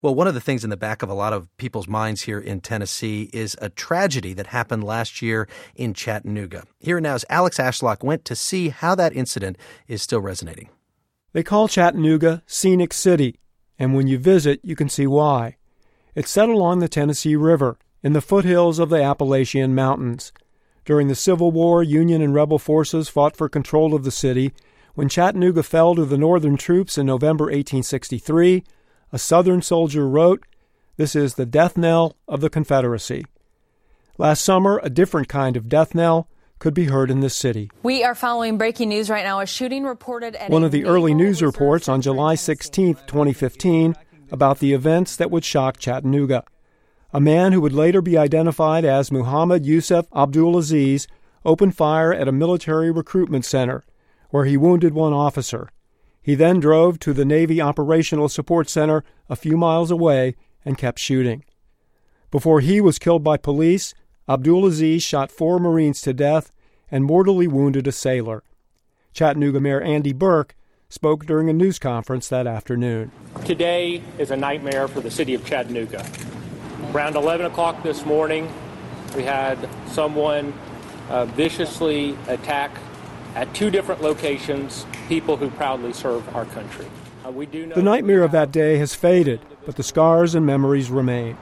Well, one of the things in the back of a lot of people's minds here in Tennessee is a tragedy that happened last year in Chattanooga. Here and now's Alex Ashlock went to see how that incident is still resonating. They call Chattanooga Scenic City, and when you visit, you can see why. It's set along the Tennessee River, in the foothills of the Appalachian Mountains. During the Civil War, Union and rebel forces fought for control of the city. When Chattanooga fell to the Northern troops in November 1863, a Southern soldier wrote, "This is the death knell of the Confederacy." Last summer, a different kind of death knell could be heard in this city. We are following breaking news right now. A shooting reported at one of the early news reports on July 16, 2015, about the events that would shock Chattanooga. A man who would later be identified as Muhammad Yusuf Abdulaziz opened fire at a military recruitment center, where he wounded one officer. He then drove to the Navy Operational Support Center a few miles away and kept shooting. Before he was killed by police, Abdulaziz shot 4 Marines to death and mortally wounded a sailor. Chattanooga Mayor Andy Burke spoke during a news conference that afternoon. Today is a nightmare for the city of Chattanooga. Around 11 o'clock this morning, we had someone viciously attack at 2 different locations people who proudly serve our country. The nightmare of that day has faded, but the scars and memories remain.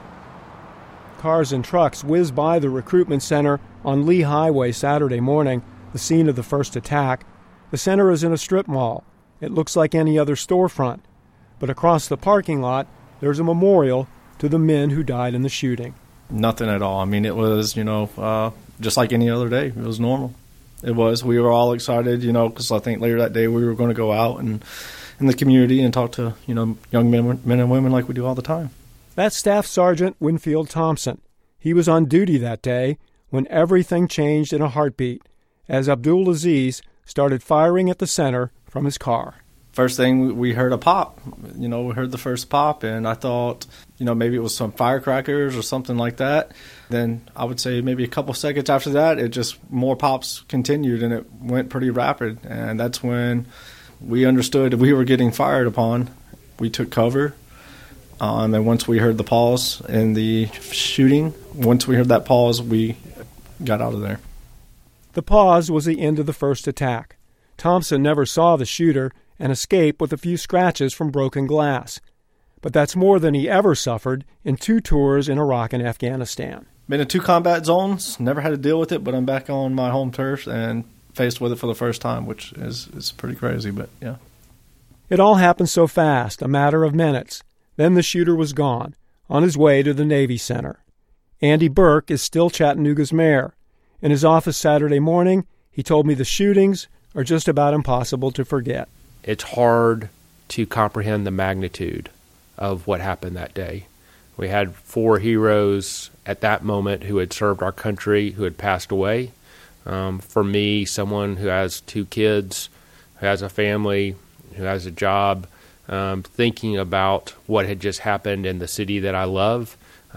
Cars and trucks whizzed by the recruitment center on Lee Highway Saturday morning, the scene of the first attack. The center is in a strip mall. It looks like any other storefront. But across the parking lot, there's a memorial to the men who died in the shooting. Nothing at all. I mean, it was, just like any other day. It was normal. It was. We were all excited, because I think later that day we were going to go out and in the community and talk to, young men and women like we do all the time. That's Staff Sergeant Winfield Thompson. He was on duty that day when everything changed in a heartbeat as Abdulaziz started firing at the center from his car. First thing, we heard a pop. We heard the first pop, and I thought, maybe it was some firecrackers or something like that. Then I would say maybe a couple seconds after that, it just more pops continued, and it went pretty rapid. And that's when we understood we were getting fired upon. We took cover. And then once we heard the pause in the shooting, once we heard that pause, we got out of there. The pause was the end of the first attack. Thompson never saw the shooter and escaped with a few scratches from broken glass. But that's more than he ever suffered in 2 tours in Iraq and Afghanistan. Been in 2 combat zones, never had to deal with it, but I'm back on my home turf and faced with it for the first time, which is pretty crazy, but yeah. It all happened so fast, a matter of minutes. Then the shooter was gone, on his way to the Navy Center. Andy Burke is still Chattanooga's mayor. In his office Saturday morning, he told me the shootings are just about impossible to forget. It's hard to comprehend the magnitude of what happened that day. We had 4 heroes at that moment who had served our country, who had passed away. For me, someone who has 2 kids, who has a family, who has a job, thinking about what had just happened in the city that I love,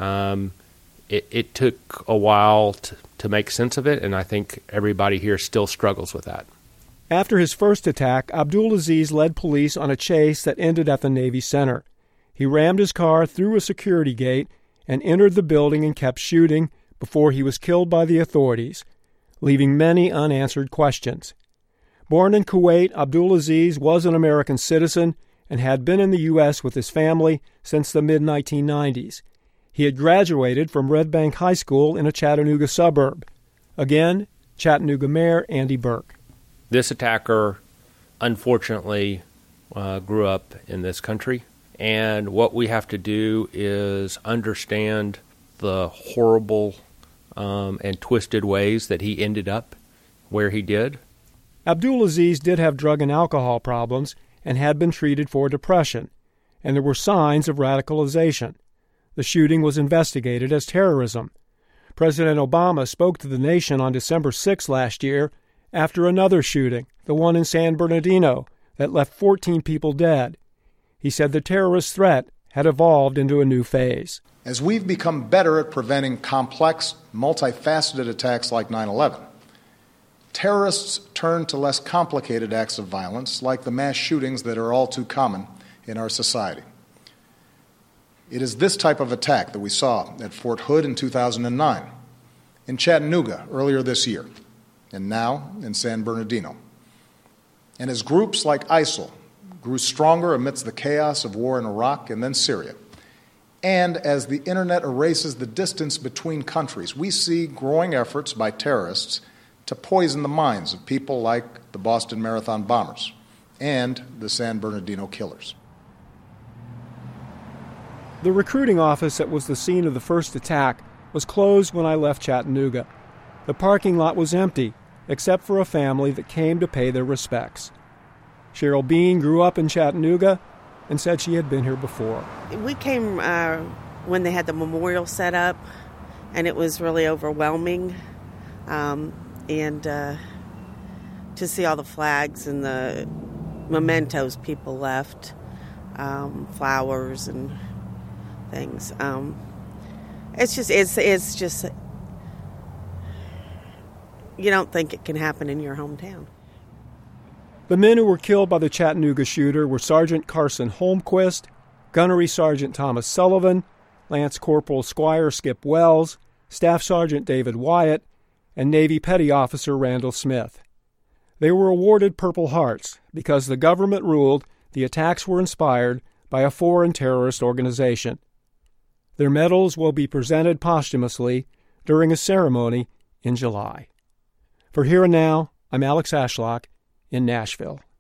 it took a while to make sense of it, and I think everybody here still struggles with that. After his first attack, Abdulaziz led police on a chase that ended at the Navy Center. He rammed his car through a security gate and entered the building and kept shooting before he was killed by the authorities, leaving many unanswered questions. Born in Kuwait, Abdulaziz was an American citizen and had been in the U.S. with his family since the mid-1990s. He had graduated from Red Bank High School in a Chattanooga suburb. Again, Chattanooga Mayor Andy Burke. This attacker, unfortunately, grew up in this country, and what we have to do is understand the horrible and twisted ways that he ended up where he did. Abdulaziz did have drug and alcohol problems and had been treated for depression, and there were signs of radicalization. The shooting was investigated as terrorism. President Obama spoke to the nation on December 6 last year after another shooting, the one in San Bernardino, that left 14 people dead. He said the terrorist threat had evolved into a new phase. As we've become better at preventing complex, multifaceted attacks like 9/11, terrorists turn to less complicated acts of violence like the mass shootings that are all too common in our society. It is this type of attack that we saw at Fort Hood in 2009, in Chattanooga earlier this year, and now in San Bernardino. And as groups like ISIL grew stronger amidst the chaos of war in Iraq and then Syria, and as the internet erases the distance between countries, we see growing efforts by terrorists to poison the minds of people like the Boston Marathon bombers and the San Bernardino killers. The recruiting office that was the scene of the first attack was closed when I left Chattanooga. The parking lot was empty, except for a family that came to pay their respects. Cheryl Bean grew up in Chattanooga and said she had been here before. We came when they had the memorial set up, and it was really overwhelming. And to see all the flags and the mementos people left, flowers and things. It's just, you don't think it can happen in your hometown. The men who were killed by the Chattanooga shooter were Sergeant Carson Holmquist, Gunnery Sergeant Thomas Sullivan, Lance Corporal Squire Skip Wells, Staff Sergeant David Wyatt, and Navy Petty Officer Randall Smith. They were awarded Purple Hearts because the government ruled the attacks were inspired by a foreign terrorist organization. Their medals will be presented posthumously during a ceremony in July. For Here and Now, I'm Alex Ashlock in Nashville.